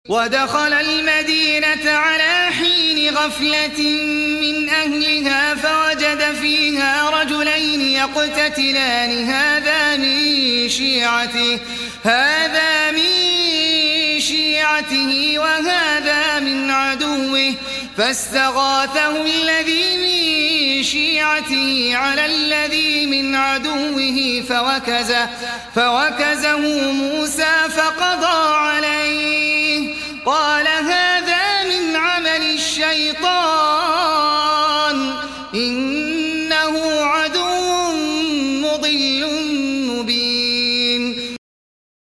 ودخل المدينة على حين غفلة من أهلها فوجد فيها رجلين يقتتلان هذا من شيعته وهذا من عدوه فاستغاثه الذي من شيعته على الذي من عدوه فوكزه موسى فقضى عليه قال